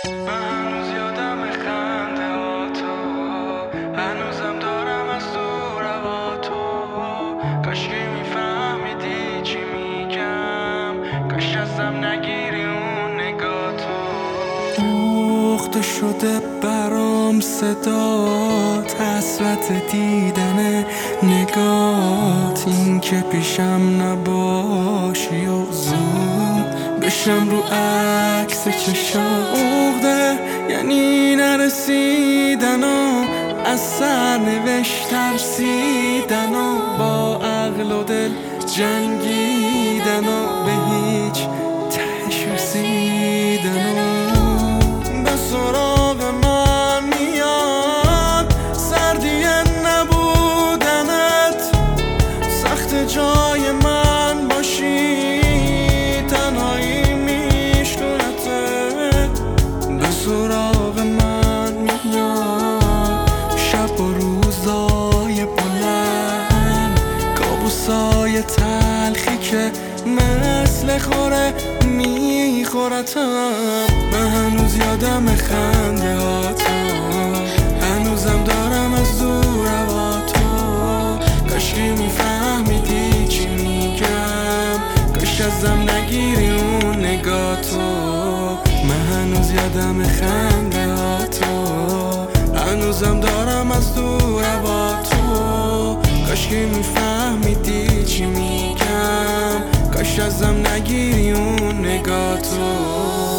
هنوز یادم خنده ها تو، هنوزم دارم از دور هوا تو. کاشکی میفهمیدی چی میگم، کاش ازم نگیری اون نگاه تو. دوخته شده برام صدات، حسرت دیدن نگات، این که پیشم نباشی و زوم بشم رو عکس چشات. عقده یعنی نرسیدن و از سرنوشت ترسیدن و با عقل و دل جنگیدن و به هیچ تهش رسیدن و به سراغ من میاد سردی نبودنت. سخت جای من باشی تنهایی میشکنته. به سراغ من میاد شب و روزای بلند، کابوسای تلخی که مثل خوره میخورتم. من هنوز یادم خنده ها تو، هنوزم دارم از دور هوا تو. کاشکی میفهمیدی چی میگم، کاش ازم نگیری اون نگاه تو. من هنوز یادم خنده ها تو، هنوزم دارم از دور هوا تو. کاشکی میفهمیدی چی میگم، کاش ازم نگیری اون نگاه تو.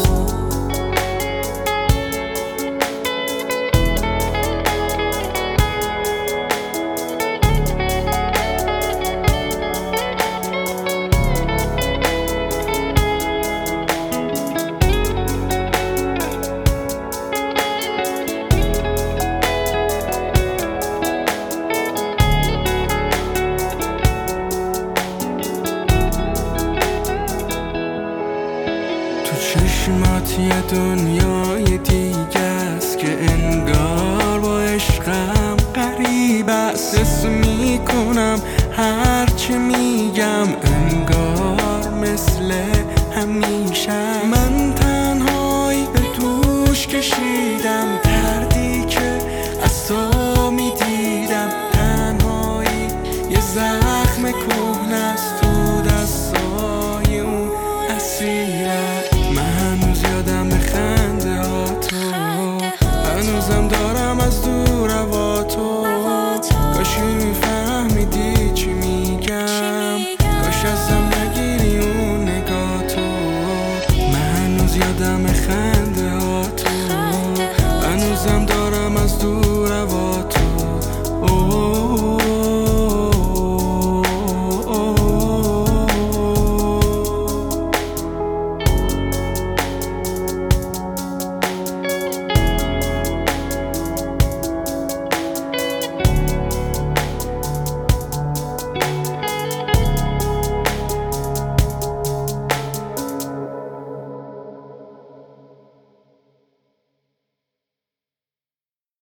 چشمات یه دنیای دیگه است که انگار با عشقم قریب است. حس میکنم هرچی میگم انگار مثل همیشه. من تنهایی به دوش کشیدم دردی که از تو میدیدم. تنهایی یه زخم کهنه است تو دستای اون اسیره. من هنوز یادم خنده ها تو، هنوزم دارم از دور هوا تو. کاشی میفهمیدی چی میگم، کاش ازم نگیری اون نگاه تو. من هنوز یادم خنده ها تو، هنوزم دارم از دور هوا تو.